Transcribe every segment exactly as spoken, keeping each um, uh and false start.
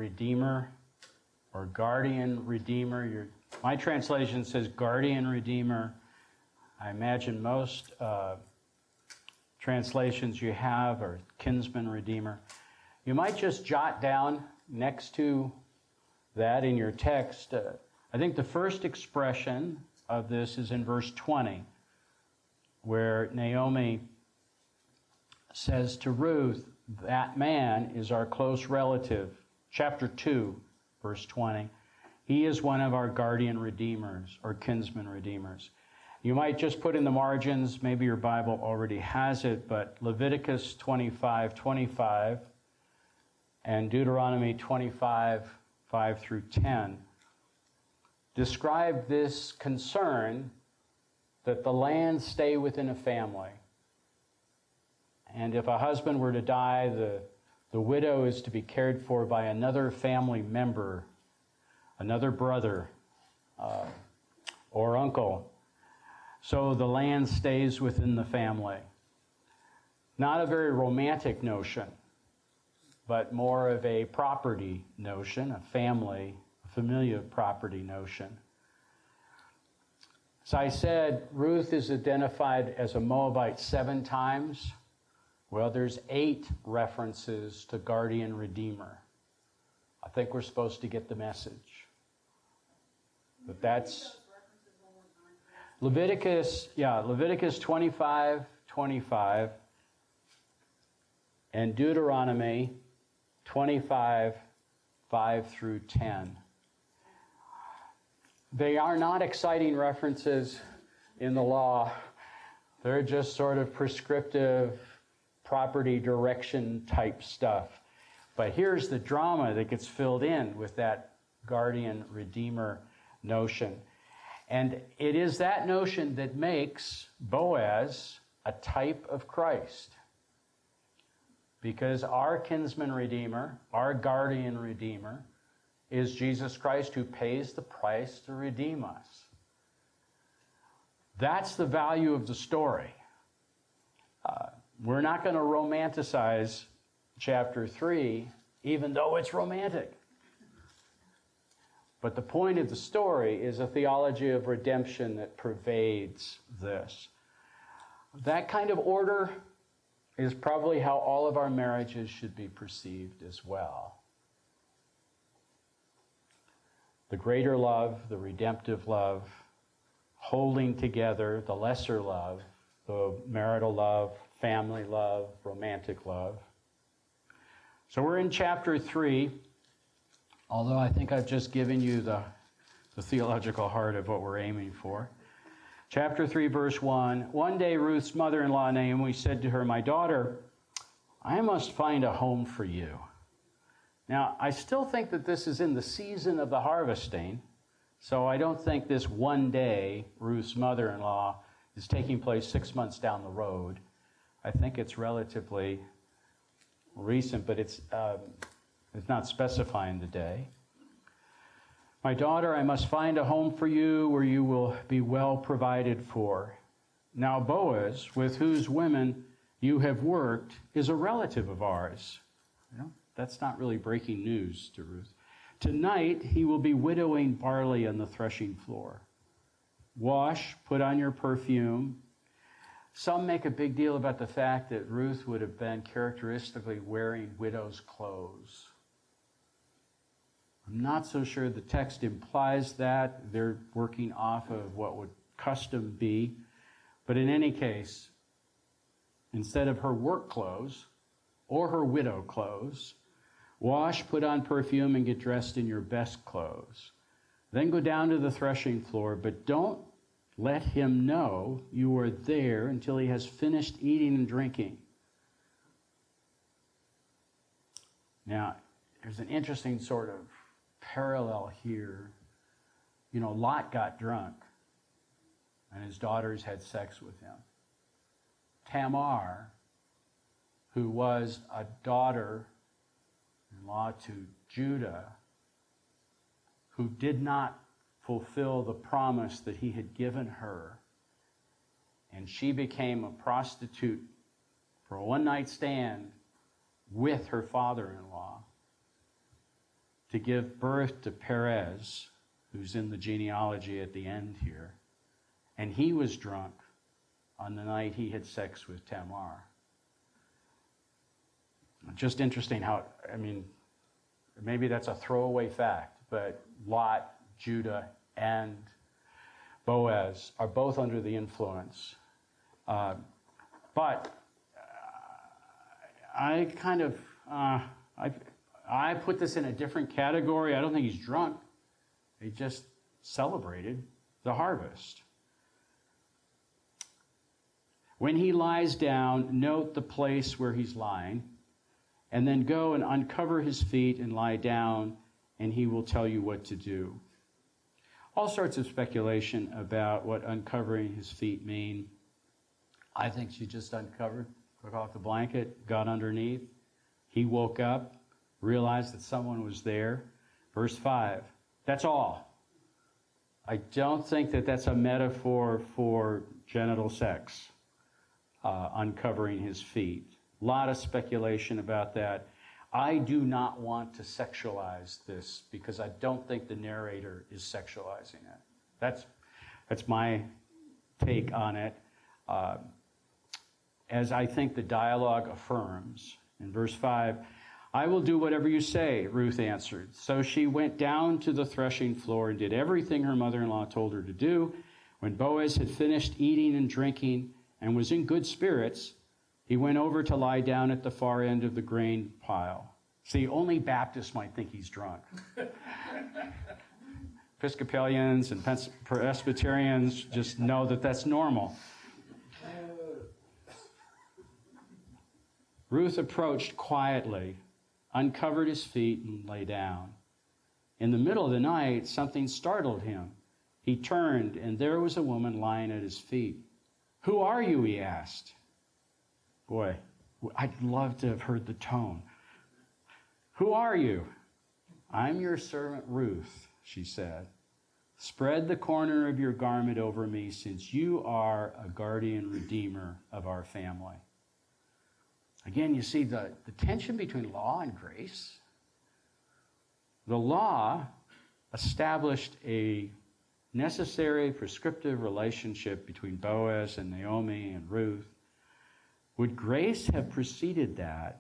redeemer or guardian redeemer. Your, my translation says guardian redeemer. I imagine most uh, translations you have are kinsman redeemer. You might just jot down next to that in your text. Uh, I think the first expression of this is in verse twenty, where Naomi says to Ruth, that man is our close relative. Chapter two, verse twenty. He is one of our guardian redeemers or kinsman redeemers. You might just put in the margins, maybe your Bible already has it, but Leviticus twenty-five twenty-five and Deuteronomy twenty-five five through ten describe this concern that the land stay within a family. And if a husband were to die, the, the widow is to be cared for by another family member, another brother uh, or uncle. So the land stays within the family. Not a very romantic notion, but more of a property notion, a family, a familial property notion. As I said, Ruth is identified as a Moabite seven times. Well, there's eight references to guardian redeemer. I think we're supposed to get the message. But that's Leviticus, yeah, Leviticus twenty-five twenty-five and Deuteronomy twenty-five five through ten. They are not exciting references in the law. They're just sort of prescriptive property direction type stuff. But here's the drama that gets filled in with that guardian redeemer notion. And it is that notion that makes Boaz a type of Christ. Because our kinsman redeemer, our guardian redeemer, is Jesus Christ, who pays the price to redeem us. That's the value of the story. Uh, we're not going to romanticize chapter three, even though it's romantic. But the point of the story is a theology of redemption that pervades this. That kind of order is probably how all of our marriages should be perceived as well. The greater love, the redemptive love, holding together the lesser love, the marital love, family love, romantic love. So we're in chapter three, although I think I've just given you the, the theological heart of what we're aiming for. Chapter three, verse one. One day Ruth's mother-in-law Naomi said to her, "My daughter, I must find a home for you." Now, I still think that this is in the season of the harvesting, so I don't think this one day Ruth's mother-in-law is taking place six months down the road. I think it's relatively recent, but it's, um, it's not specifying the day. "My daughter, I must find a home for you where you will be well provided for. Now Boaz, with whose women you have worked, is a relative of ours." You know, that's not really breaking news to Ruth. "Tonight he will be widowing barley on the threshing floor. Wash, put on your perfume." Some make a big deal about the fact that Ruth would have been characteristically wearing widow's clothes. I'm not so sure the text implies that. They're working off of what would custom be. But in any case, instead of her work clothes or her widow clothes, wash, put on perfume, and get dressed in your best clothes. Then go down to the threshing floor, but don't let him know you are there until he has finished eating and drinking. Now, there's an interesting sort of parallel here. You know, Lot got drunk, and his daughters had sex with him. Tamar, who was a daughter-in-law to Judah, who did not fulfill the promise that he had given her, and she became a prostitute for a one-night stand with her father-in-law. to give birth to Perez, who's in the genealogy at the end here, and he was drunk on the night he had sex with Tamar. Just interesting how, I mean, maybe that's a throwaway fact, but Lot, Judah, and Boaz are both under the influence. Uh, but uh, I kind of, uh, I, I put this in a different category. I don't think he's drunk. He just celebrated the harvest. When he lies down, note the place where he's lying, and then go and uncover his feet and lie down, and he will tell you what to do. All sorts of speculation about what uncovering his feet mean. I think she just uncovered, took off the blanket, got underneath. He woke up, realized that someone was there. Verse five, that's all. I don't think that that's a metaphor for genital sex, uh, uncovering his feet. A lot of speculation about that. I do not want to sexualize this because I don't think the narrator is sexualizing it. That's, that's my take on it. Uh, as I think the dialogue affirms. In verse five, I will do whatever you say, Ruth answered. So she went down to the threshing floor and did everything her mother-in-law told her to do. When Boaz had finished eating and drinking and was in good spirits, he went over to lie down at the far end of the grain pile. See, only Baptists might think he's drunk. Episcopalians and Presbyterians just know that that's normal. Ruth approached quietly, uncovered his feet, and lay down. In the middle of the night, something startled him. He turned, and there was a woman lying at his feet. Who are you? He asked. Boy, I'd love to have heard the tone. Who are you? I'm your servant Ruth, she said. Spread the corner of your garment over me, since you are a guardian redeemer of our family. Again, you see the, the tension between law and grace. The law established a necessary prescriptive relationship between Boaz and Naomi and Ruth. Would grace have preceded that?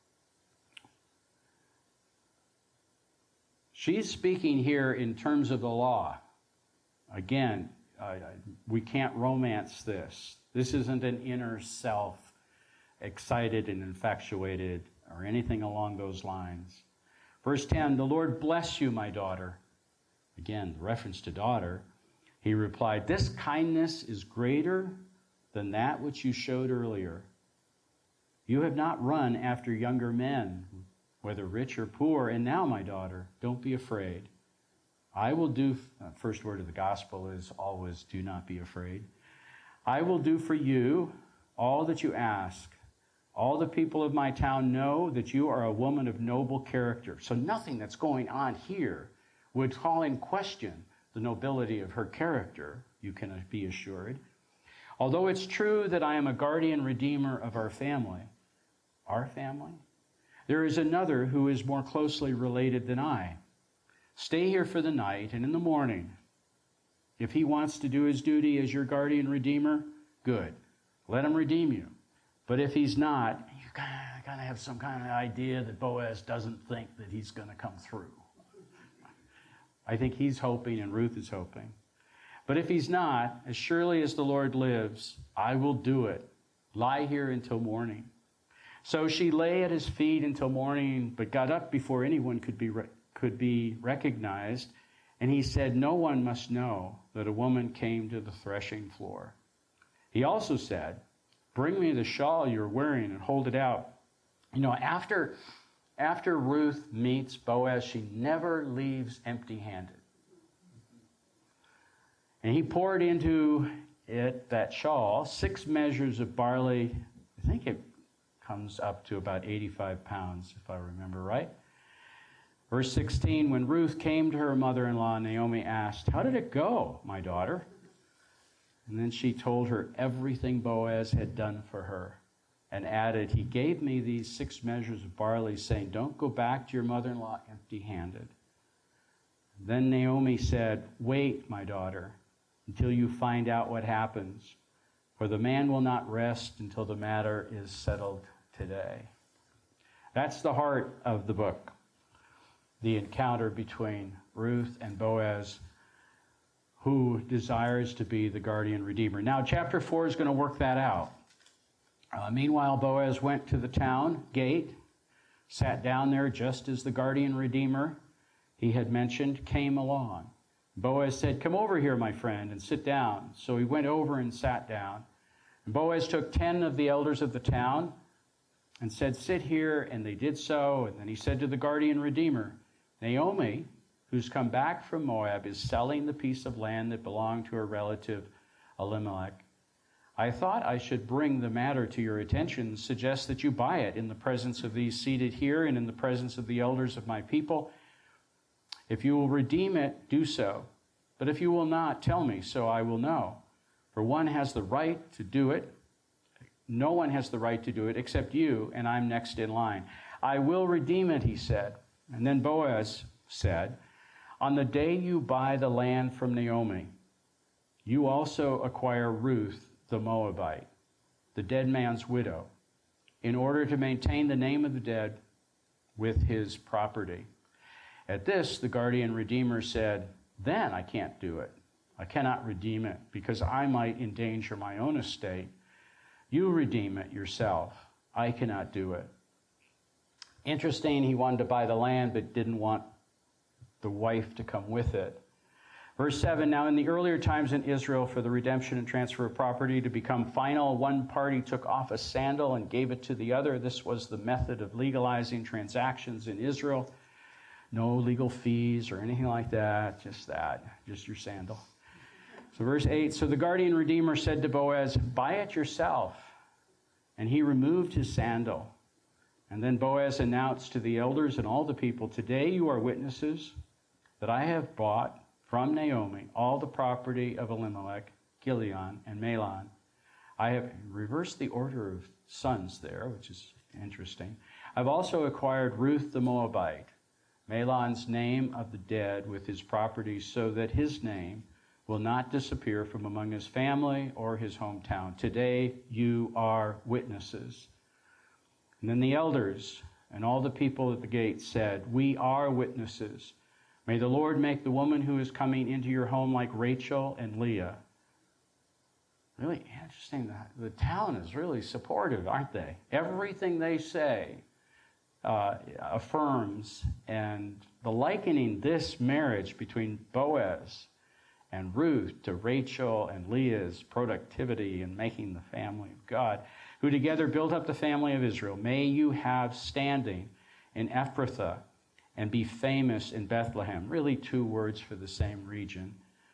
She's speaking here in terms of the law. Again, uh, we can't romance this. This isn't an inner self, excited and infatuated, or anything along those lines. Verse ten, the Lord bless you, my daughter. Again, the reference to daughter. He replied, this kindness is greater than that which you showed earlier. You have not run after younger men, whether rich or poor, and now, my daughter, don't be afraid. I will do, uh, first word of the gospel is always, do not be afraid. I will do for you all that you ask. All the people of my town know that you are a woman of noble character. So nothing that's going on here would call in question the nobility of her character, you can be assured. Although it's true that I am a guardian redeemer of our family, our family, there is another who is more closely related than I. Stay here for the night, and in the morning, if he wants to do his duty as your guardian redeemer, good. Let him redeem you. But if he's not, you kind of have some kind of idea that Boaz doesn't think that he's going to come through. I think he's hoping and Ruth is hoping. But if he's not, as surely as the Lord lives, I will do it. Lie here until morning. So she lay at his feet until morning, but got up before anyone could be re- could be recognized. And he said, no one must know that a woman came to the threshing floor. He also said, bring me the shawl you're wearing and hold it out. You know, after, after Ruth meets Boaz, she never leaves empty-handed. And he poured into it, that shawl, six measures of barley. I think it comes up to about eighty-five pounds, if I remember right. Verse sixteen, when Ruth came to her mother-in-law, Naomi asked, how did it go, my daughter? And then she told her everything Boaz had done for her and added, he gave me these six measures of barley, saying, don't go back to your mother-in-law empty-handed. Then Naomi said, "Wait, my daughter, until you find out what happens, for the man will not rest until the matter is settled today." That's the heart of the book, the encounter between Ruth and Boaz, who desires to be the guardian redeemer. Now, chapter four is going to work that out. Uh, meanwhile, Boaz went to the town gate, sat down there just as the guardian redeemer he had mentioned came along. Boaz said, "Come over here, my friend, and sit down." So he went over and sat down. And Boaz took ten of the elders of the town and said, "Sit here," and they did so. And then he said to the guardian redeemer, "Naomi, who's come back from Moab, is selling the piece of land that belonged to her relative Elimelech. I thought I should bring the matter to your attention and suggest that you buy it in the presence of these seated here and in the presence of the elders of my people. If you will redeem it, do so. But if you will not, tell me, so I will know. For one has the right to do it. No one has the right to do it except you, and I'm next in line. I will redeem it," he said. And then Boaz said, "On the day you buy the land from Naomi, you also acquire Ruth the Moabite, the dead man's widow, in order to maintain the name of the dead with his property." At this, the guardian redeemer said, "Then I can't do it. I cannot redeem it, because I might endanger my own estate. You redeem it yourself. I cannot do it." Interesting, he wanted to buy the land, but didn't want the wife to come with it. Verse seven, "Now in the earlier times in Israel, for the redemption and transfer of property to become final, one party took off a sandal and gave it to the other. This was the method of legalizing transactions in Israel. No legal fees or anything like that, just that, just your sandal. So verse eight, "So the guardian redeemer said to Boaz, 'Buy it yourself.' And he removed his sandal. And then Boaz announced to the elders and all the people, 'Today you are witnesses that I have bought from Naomi all the property of Elimelech, Kilion, and Mahlon. I have reversed the order of sons there, which is interesting. I've also acquired Ruth the Moabite, Mahlon's name of the dead, with his property, so that his name will not disappear from among his family or his hometown. Today you are witnesses.' And then the elders and all the people at the gate said, 'We are witnesses. May the Lord make the woman who is coming into your home like Rachel and Leah.'" Really interesting. The town is really supportive, aren't they? Everything they say uh, affirms, and the likening this marriage between Boaz and Ruth to Rachel and Leah's productivity in making the family of God, who together built up the family of Israel. May you have standing in Ephrathah and be famous in Bethlehem. Really two words for the same region.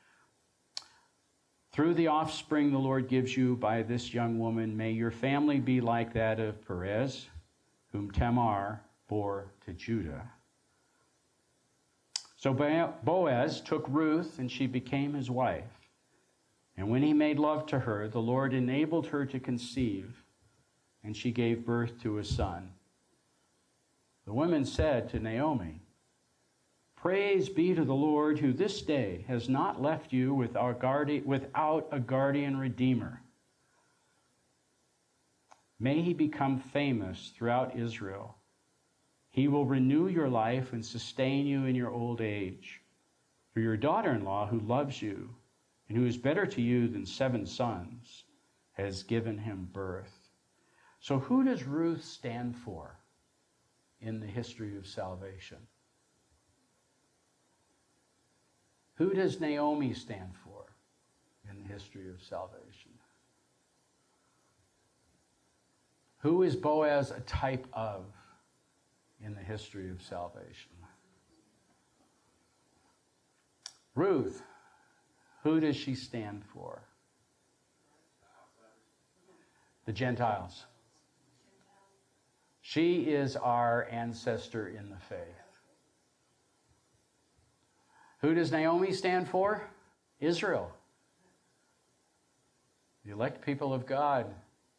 Through the offspring the Lord gives you by this young woman, may your family be like that of Perez, whom Tamar bore to Judah. So Boaz took Ruth, and she became his wife. And when he made love to her, the Lord enabled her to conceive, and she gave birth to a son. The women said to Naomi, "Praise be to the Lord, who this day has not left you with our guardi- without a guardian redeemer. May he become famous throughout Israel. He will renew your life and sustain you in your old age. For your daughter-in-law, who loves you and who is better to you than seven sons, has given him birth." So who does Ruth stand for in the history of salvation? Who does Naomi stand for in the history of salvation? Who is Boaz a type of in the history of salvation? Ruth, who does she stand for? The Gentiles. She is our ancestor in the faith. Who does Naomi stand for? Israel. The elect people of God.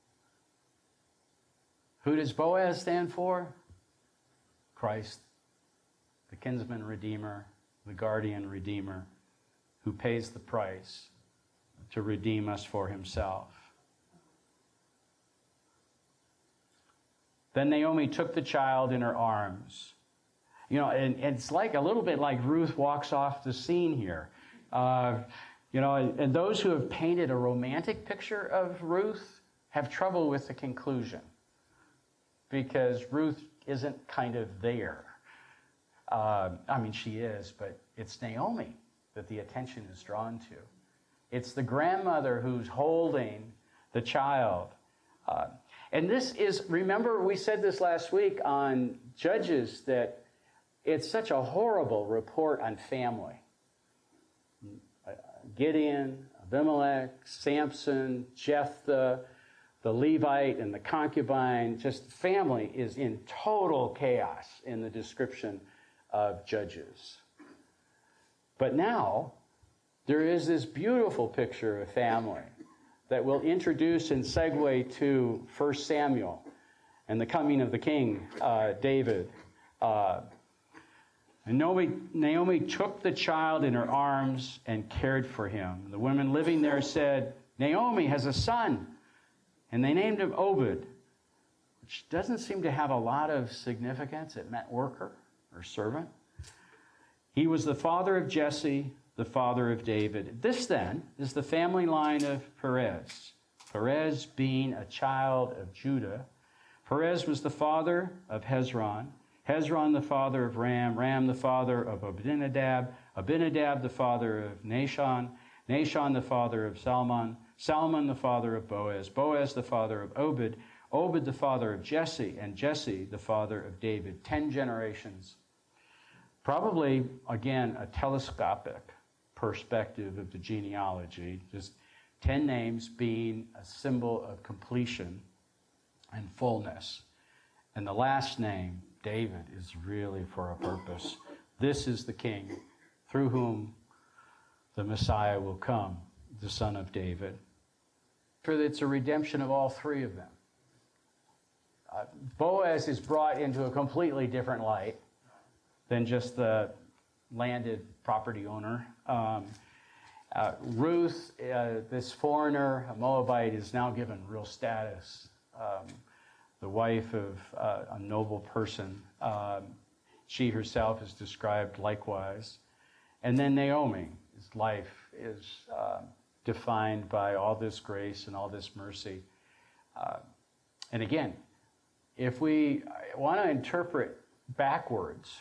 Who does Boaz stand for? Christ, the kinsman redeemer, the guardian redeemer, who pays the price to redeem us for himself. Then Naomi took the child in her arms. You know, and, and it's like a little bit like Ruth walks off the scene here. Uh, you know, and, and those who have painted a romantic picture of Ruth have trouble with the conclusion, because Ruth isn't kind of there. Uh, I mean, she is, but it's Naomi that the attention is drawn to. It's the grandmother who's holding the child. Uh, and this is, remember we said this last week on Judges, that it's such a horrible report on family. Gideon, Abimelech, Samson, Jephthah, the Levite and the concubine, just family is in total chaos in the description of Judges. But now, there is this beautiful picture of family that will introduce and segue to First Samuel and the coming of the king, uh, David. Uh, and Naomi, Naomi took the child in her arms and cared for him. The women living there said, "Naomi has a son." And they named him Obed, which doesn't seem to have a lot of significance. It meant worker or servant. He was the father of Jesse, the father of David. This then is the family line of Perez. Perez being a child of Judah. Perez was the father of Hezron. Hezron the father of Ram. Ram the father of Abinadab. Abinadab the father of Nahshon. Nahshon the father of Salmon. Salmon the father of Boaz. Boaz the father of Obed. Obed the father of Jesse. And Jesse the father of David. Ten generations. Probably, again, a telescopic perspective of the genealogy. Just ten names being a symbol of completion and fullness. And the last name, David, is really for a purpose. This is the king through whom the Messiah will come, the son of David. For it's a redemption of all three of them. Uh, Boaz is brought into a completely different light than just the landed property owner. Um, uh, Ruth, uh, this foreigner, a Moabite, is now given real status. Um, the wife of uh, a noble person. Um, she herself is described likewise. And then Naomi, his life is uh, defined by all this grace and all this mercy. Uh, and again, if we want to interpret backwards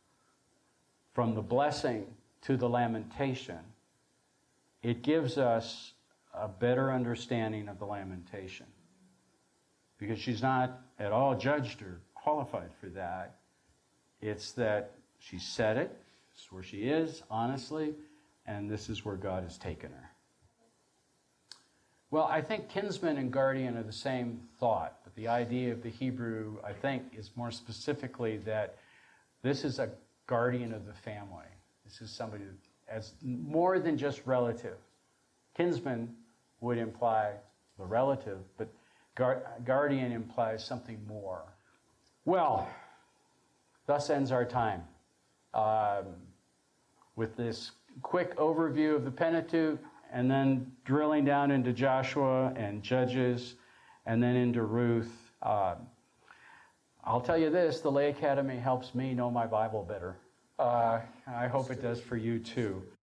from the blessing to the lamentation, it gives us a better understanding of the lamentation. Because she's not at all judged or qualified for that. It's that she said it, this is where she is, honestly, and this is where God has taken her. Well, I think kinsman and guardian are the same thought, but the idea of the Hebrew, I think, is more specifically that this is a guardian of the family. This is somebody as more than just relative. Kinsman would imply the relative, but Guard, guardian implies something more. Well, thus ends our time. Um, with this quick overview of the Pentateuch, and then drilling down into Joshua and Judges, and then into Ruth. Uh, I'll tell you this, the Lay Academy helps me know my Bible better. Uh, I hope it does for you too.